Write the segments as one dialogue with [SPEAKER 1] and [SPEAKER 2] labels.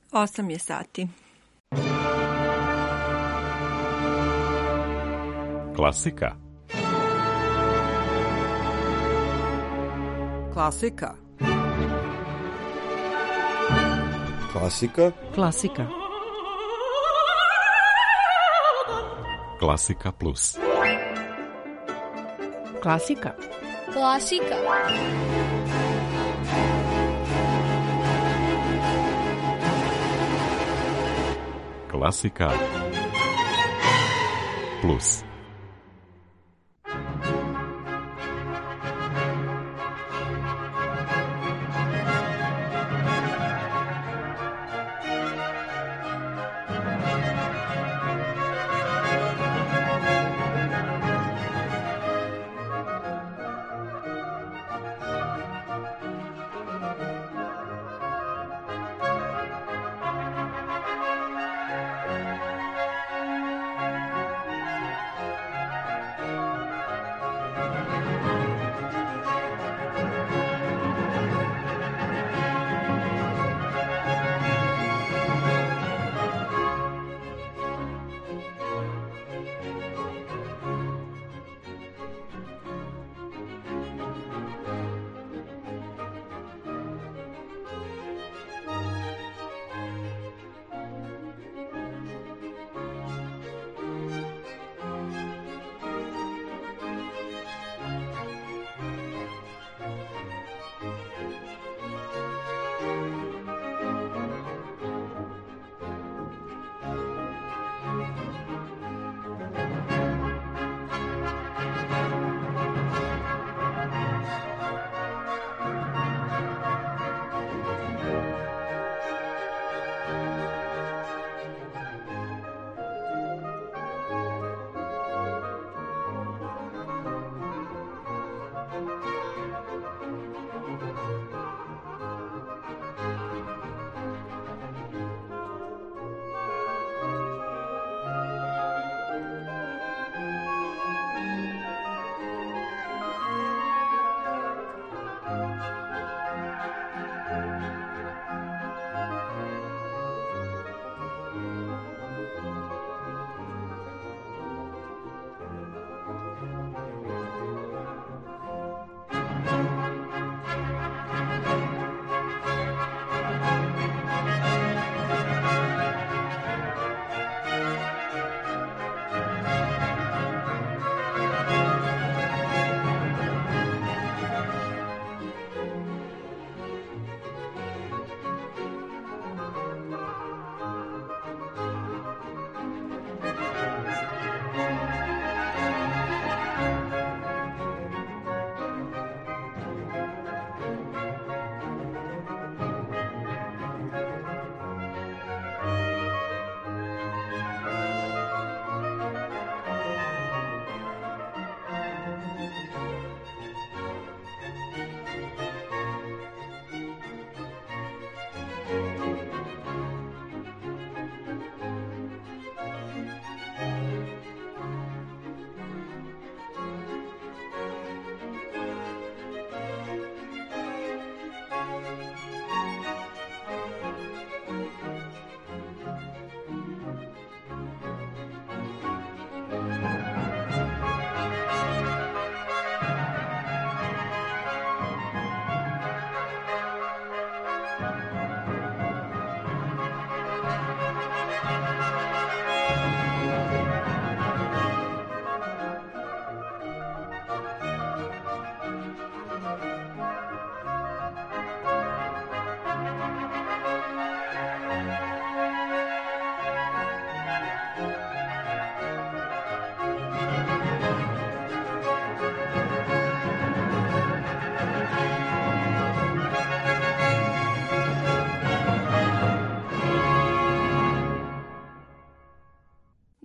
[SPEAKER 1] 8 je sati.
[SPEAKER 2] Klasika.
[SPEAKER 3] Klasika.
[SPEAKER 4] Klasika.
[SPEAKER 3] Klasika.
[SPEAKER 2] Klasika plus.
[SPEAKER 3] Klasika.
[SPEAKER 5] Klasika.
[SPEAKER 2] Klasika plus.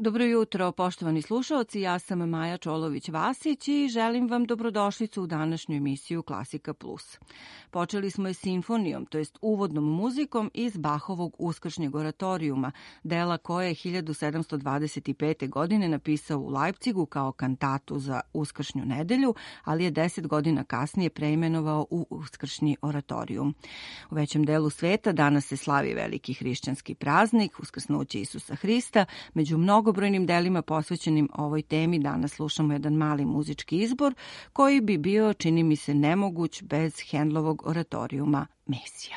[SPEAKER 1] Dobro jutro, poštovani slušaoci, ja sam Maja Čolović-Vasić i želim vam dobrodošlicu u današnju emisiju Klasika Plus. Počeli smo je simfonijom, to jest uvodnom muzikom iz Bachovog Uskršnjeg oratorijuma, dela koje je 1725. godine napisao u Leipzigu kao kantatu za Uskršnju nedelju, ali je 10 godina kasnije preimenovao u Uskršnji oratorijum. U većem delu sveta danas se slavi veliki hrišćanski praznik, uskrsnuće Isusa Hrista. Među mnogobrojnim delima posvećenim ovoj temi danas slušamo jedan mali muzički izbor koji bi bio, čini mi se, nemoguć bez Handlovog oratorijuma Mesija.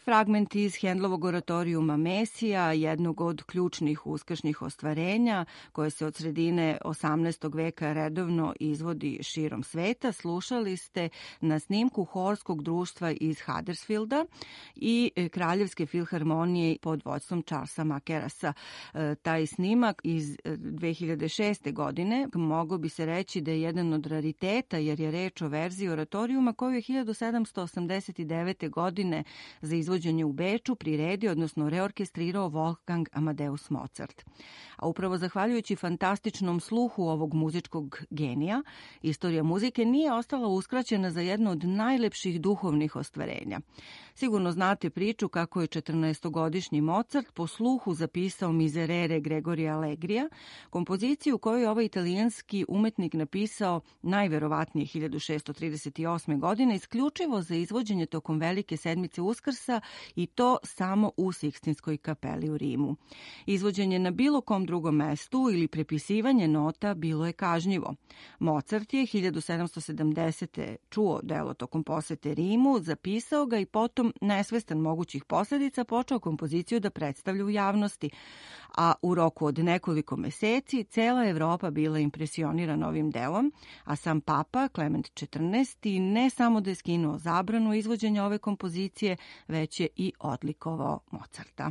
[SPEAKER 1] Fragment iz Hendlovog oratorijuma Mesija, jednog od ključnih uskršnjih ostvarenja, koje se od sredine 18. veka redovno izvodi širom sveta, slušali ste na snimku Horskog društva iz Huddersfielda i Kraljevske filharmonije pod vođstvom Charlesa Makerasa. Taj snimak iz 2006. godine moglo bi se reći da je jedan od rariteta, jer je reč o verziji oratorijuma koju je 1789. godine za izvođenje u Beču priredio, odnosno reorkestrirao Wolfgang Amadeus Mozart. A upravo zahvaljujući fantastičnom sluhu ovog muzičkog genija, istorija muzike nije ostala uskraćena za jedno od najlepših duhovnih ostvarenja. Sigurno znate priču kako je 14-godišnji Mozart po sluhu zapisao Miserere Gregorija Allegrija, kompoziciju koju je ovaj italijanski umetnik napisao najverovatnije 1638. godine isključivo za izvođenje tokom Velike sedmice Uskrsa i to samo u Sikstinskoj kapeli u Rimu. Izvođenje na bilo kom drugom mestu ili prepisivanje nota bilo je kažnjivo. Mozart je 1770. čuo delo tokom posete Rimu, zapisao ga i potom, nesvestan mogućih posljedica, počeo kompoziciju da predstavlja u javnosti, a u roku od nekoliko meseci cela Evropa bila impresionirana ovim delom, a sam papa Klement XIV ne samo da je skinuo zabranu izvođenja ove kompozicije, već je i odlikovao Mozarta.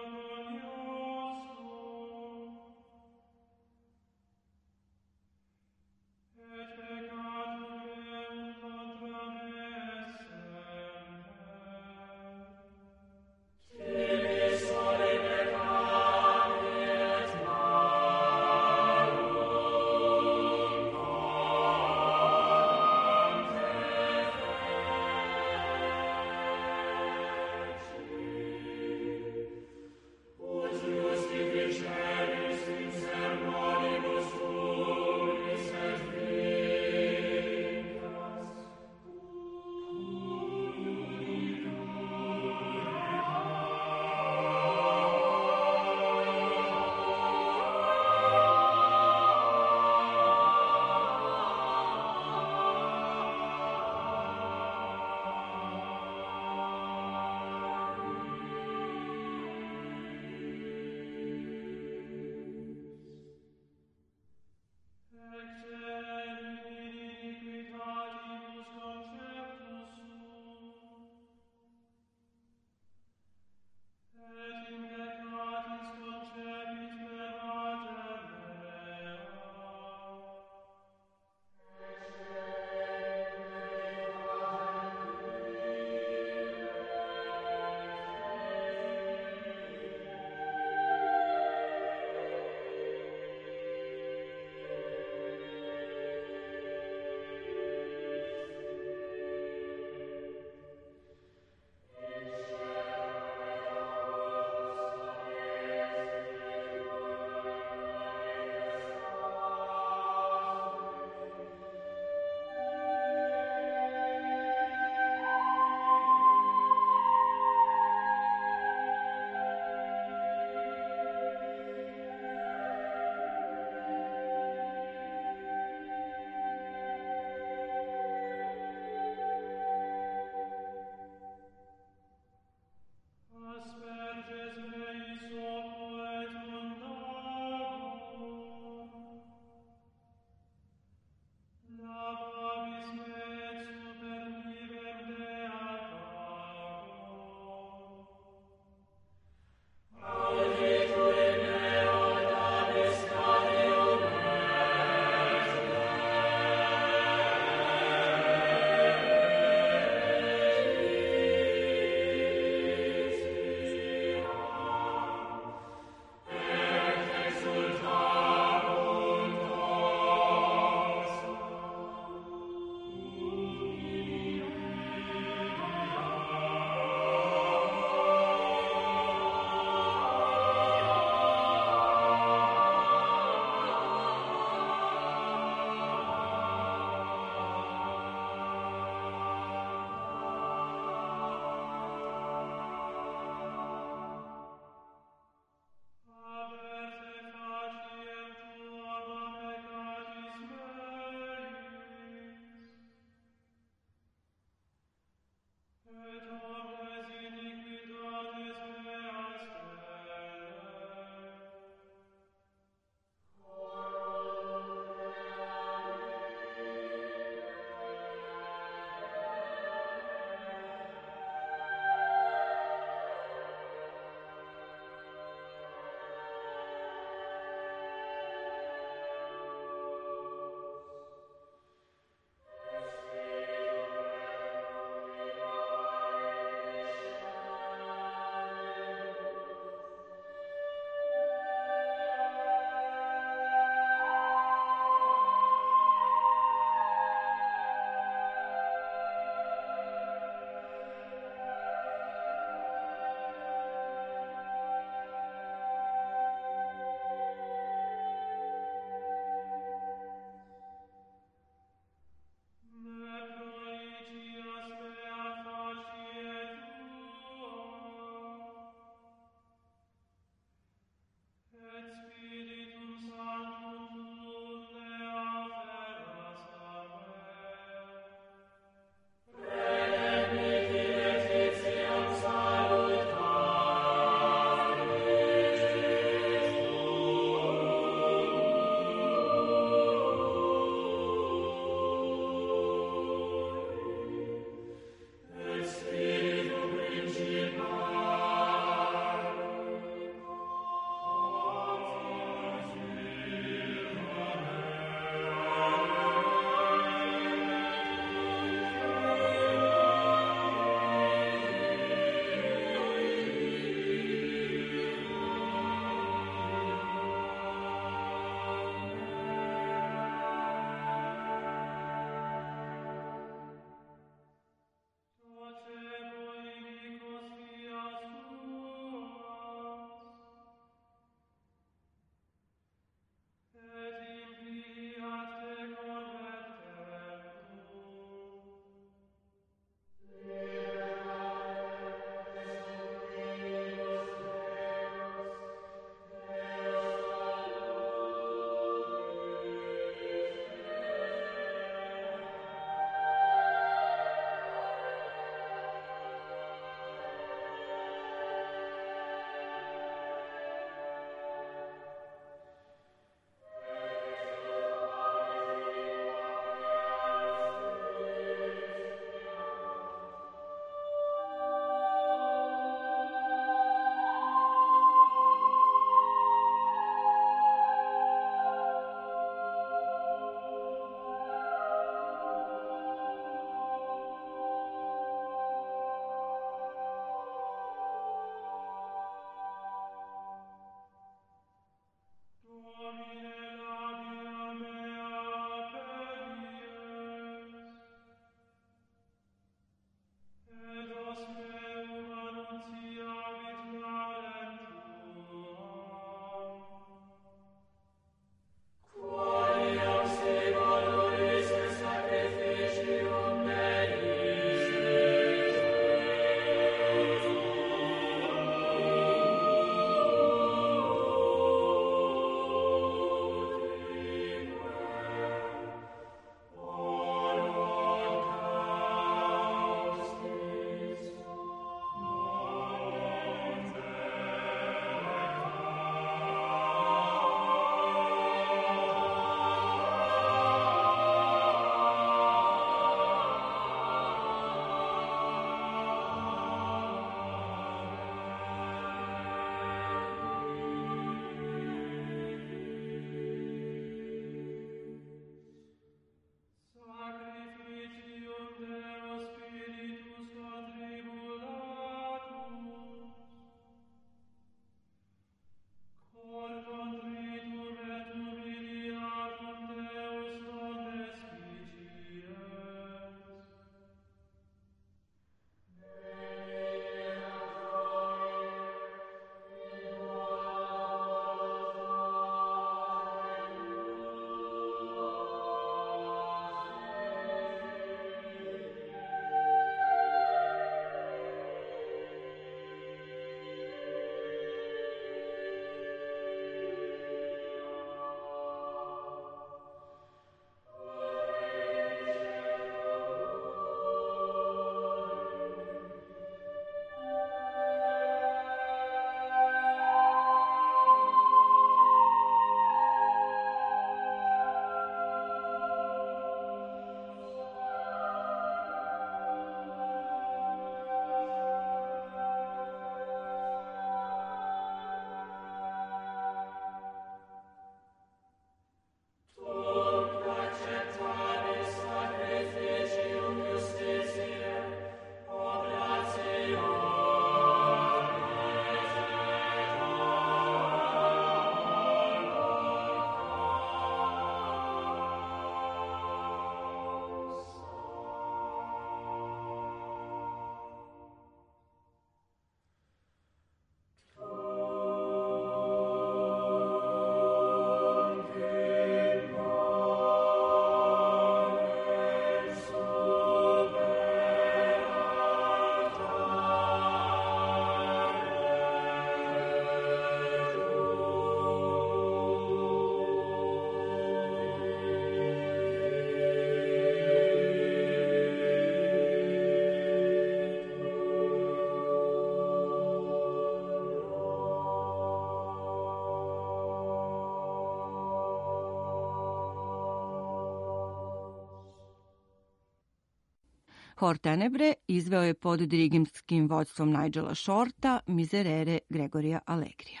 [SPEAKER 1] Hor Tenebre izveo je pod dirigentskim vođstvom Nigela Shorta Miserere Gregorija Allegrija.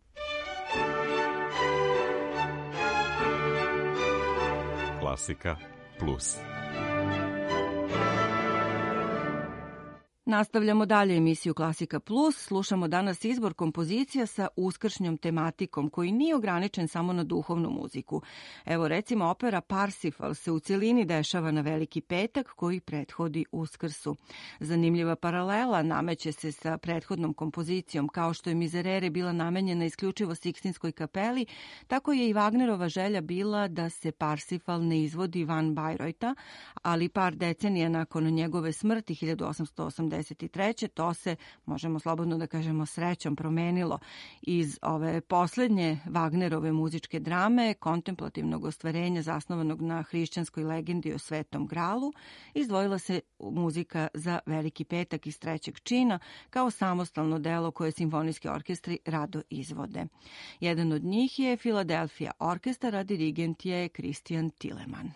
[SPEAKER 2] Klasika Plus.
[SPEAKER 1] Nastavljamo dalje emisiju Klasika Plus. Slušamo danas izbor kompozicija sa uskršnjom tematikom koji nije ograničen samo na duhovnu muziku. Evo recimo opera Parsifal se u celini dešava na Veliki petak koji prethodi Uskrsu. Zanimljiva paralela nameće se sa prethodnom kompozicijom. Kao što je Miserere bila namenjena isključivo Sikstinskoj kapeli, tako je i Wagnerova želja bila da se Parsifal ne izvodi van Bayreuta, ali par decenija nakon njegove smrti 1883. To se, možemo slobodno da kažemo, srećom promenilo. Iz ove poslednje Wagnerove muzičke drame, kontemplativnog ostvarenja zasnovanog na hrišćanskoj legendi o Svetom Gralu, izdvojila se muzika za Veliki petak iz trećeg čina kao samostalno delo koje simfonijski orkestri rado izvode. Jedan od njih je Philadelphia orkestar, a dirigent je Christian Thielemann.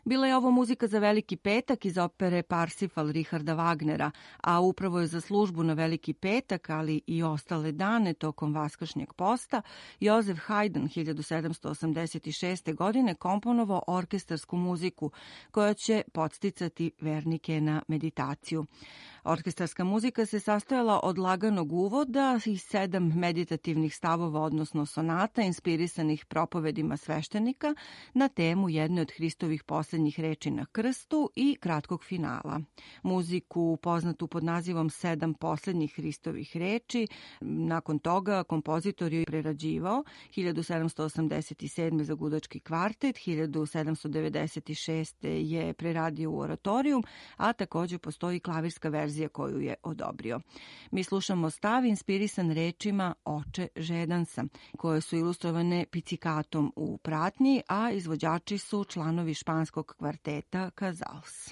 [SPEAKER 1] Bila je ovo muzika za Veliki petak iz opere Parsifal Richarda Wagnera, a upravo je za službu na Veliki petak, ali i ostale dane tokom vaskršnjeg posta, Josef Haydn 1786. godine komponovao orkestarsku muziku koja će podsticati vernike na meditaciju. Orkestarska muzika se sastojala od laganog uvoda i 7 meditativnih stavova, odnosno sonata, inspirisanih propovedima sveštenika na temu jedne od Hristovih poslednjih reči na krstu i kratkog finala. Muziku poznatu pod nazivom 7 poslednjih Hristovih reči, nakon toga kompozitor je prerađivao 1787. za gudački kvartet, 1796. je preradio u oratorijum, a takođe postoji klavirska verzija koju je odobrio. Mi slušamo stav inspirisan rečima Oče žedan sam, koje su ilustrovane picikatom u pratnji, a izvođači su članovi španskog kvarteta Casals.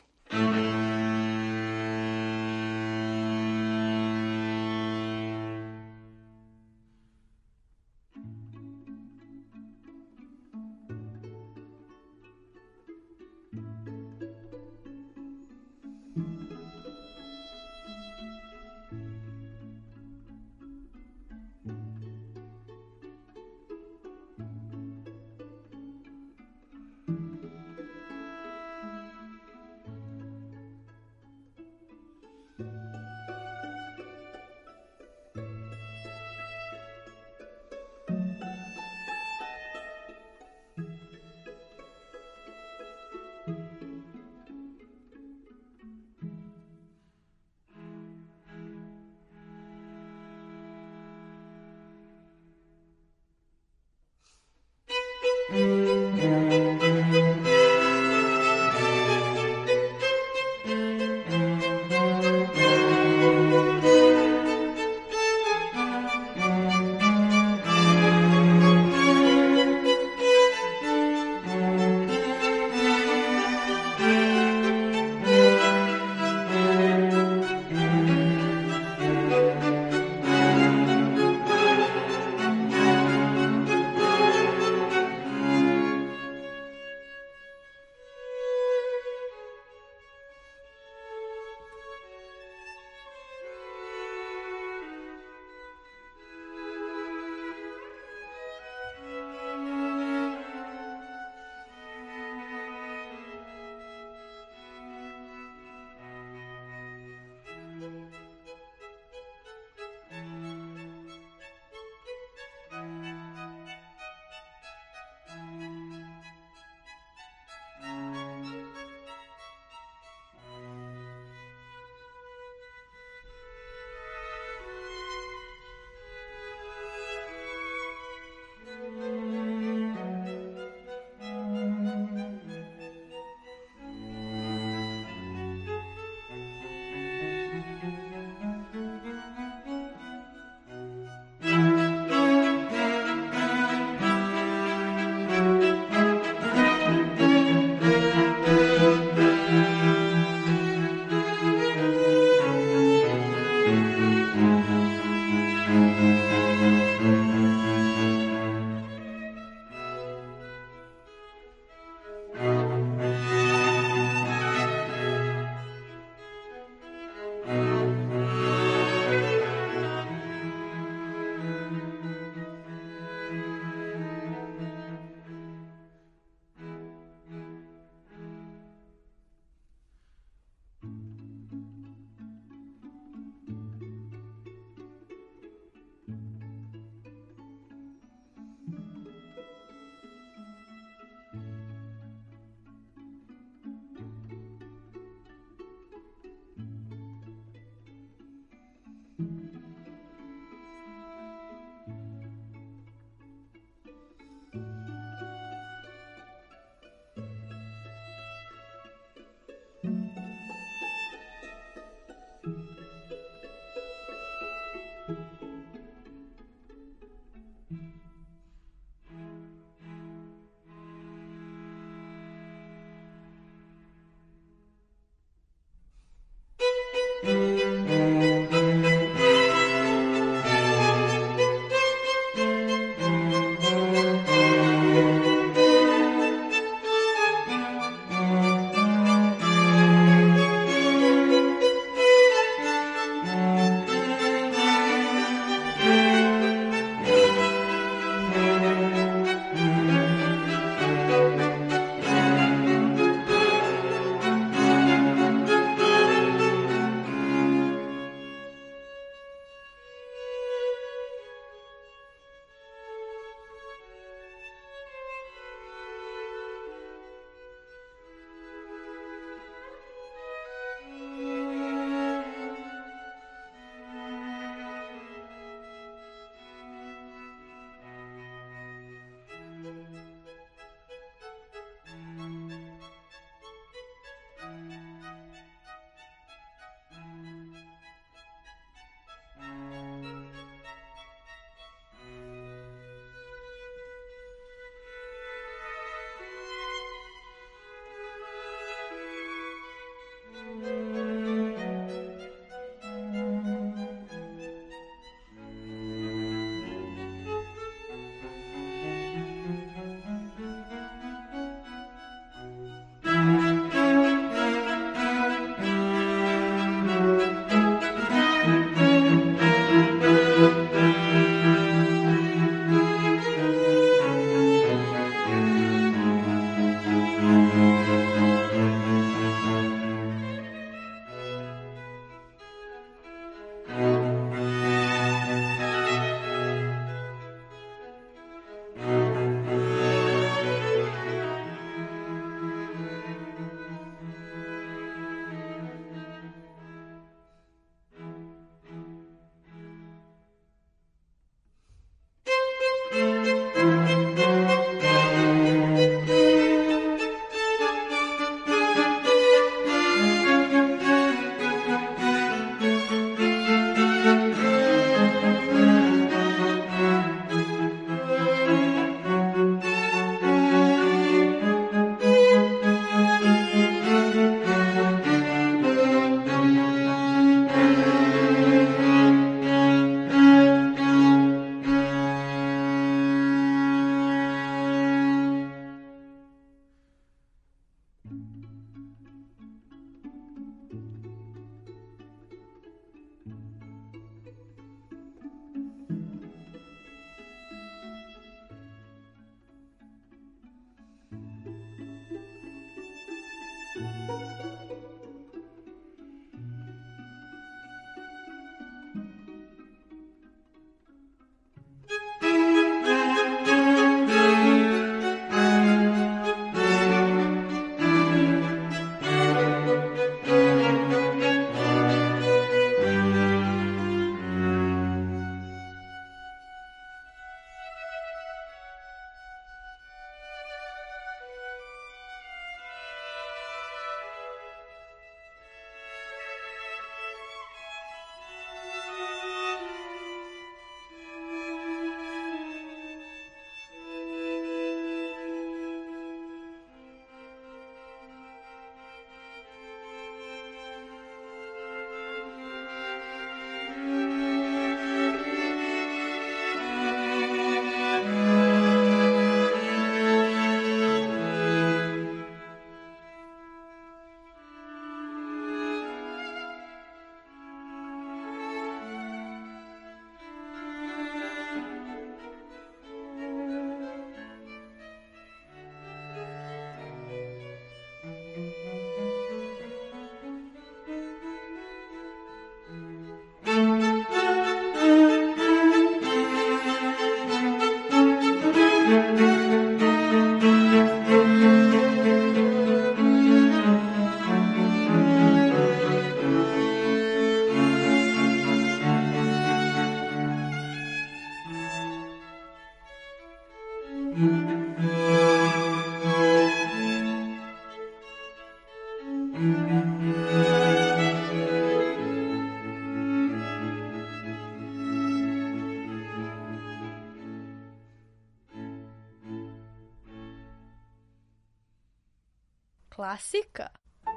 [SPEAKER 3] Klasika.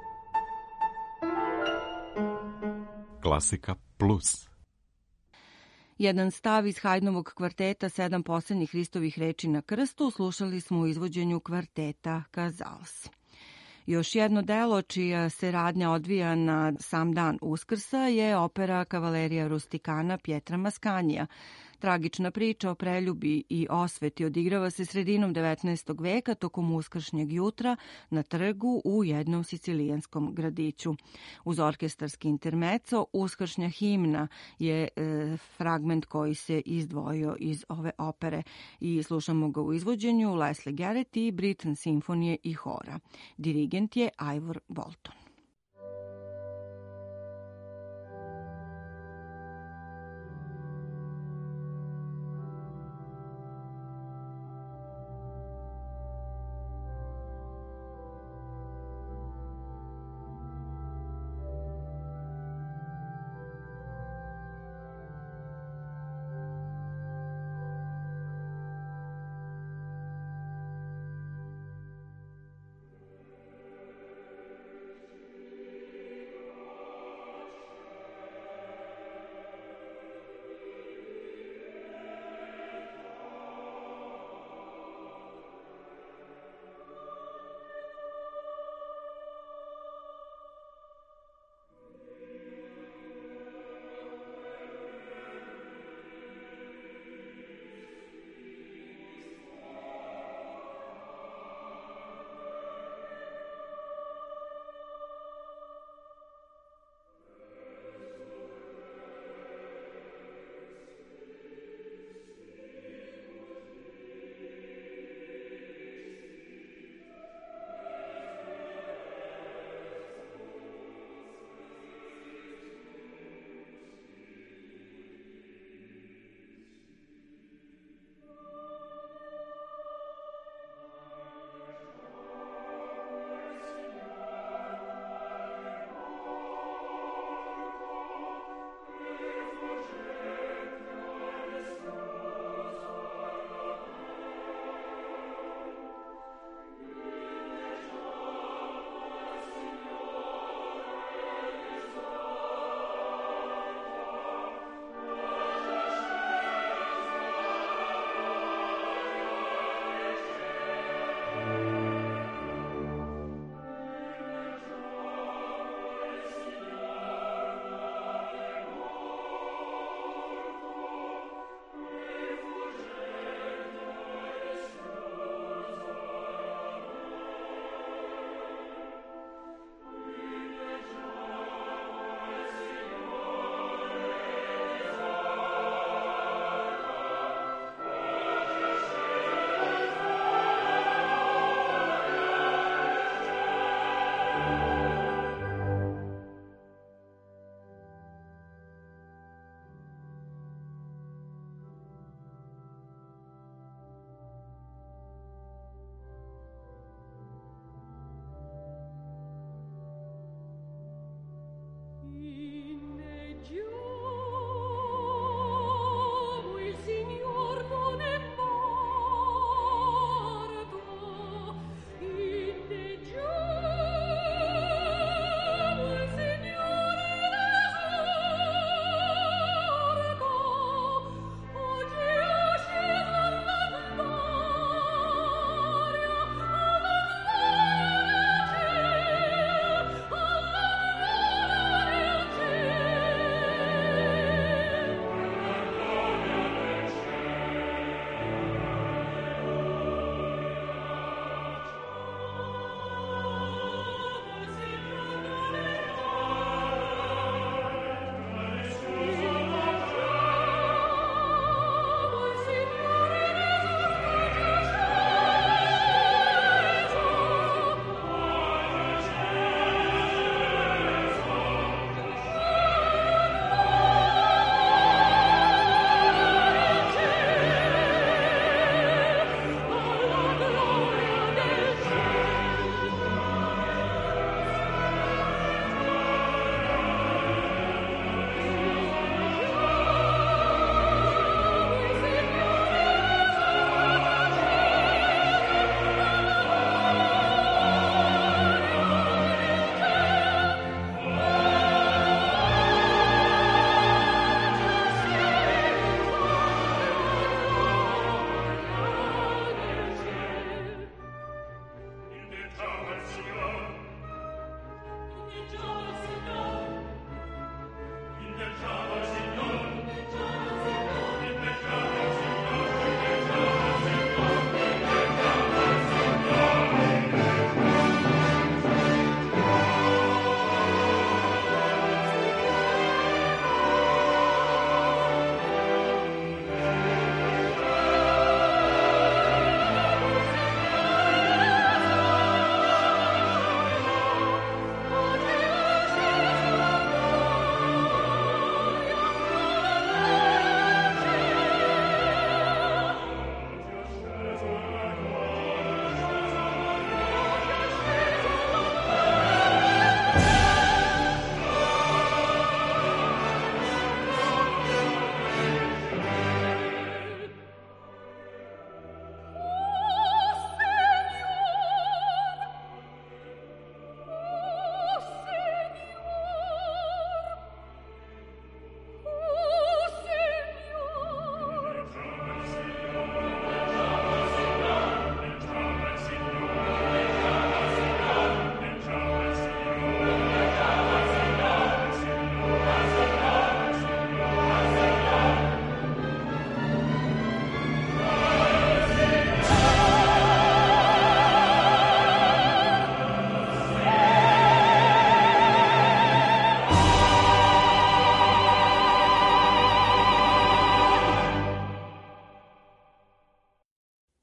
[SPEAKER 2] Klasika plus.
[SPEAKER 1] Jedan stav iz Haydnovog kvarteta Sedam poslednjih Hristovih reči na krstu slušali smo u izvođenju kvarteta Casals. Još jedno delo čija se radnja odvija na sam dan Uskrsa je opera Kavalerija rustikana Pietra Maskanija. Tragična priča o preljubi i osveti odigrava se sredinom 19. veka tokom uskršnjeg jutra na trgu u jednom sicilijanskom gradiću. Uz orkestarski intermeco, uskršnja himna je fragment koji se izdvojio iz ove opere i slušamo ga u izvođenju Leslie Garrett i Britten simfonije i hora. Dirigent je Ivor Bolton.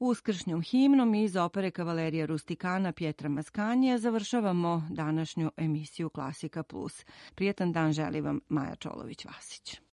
[SPEAKER 1] Uskršnjom himnom iz opere Kavalerija Rustikana Pjetra Maskanija završavamo današnju emisiju Klasika Plus. Prijetan dan želi vam Maja Čolović-Vasić.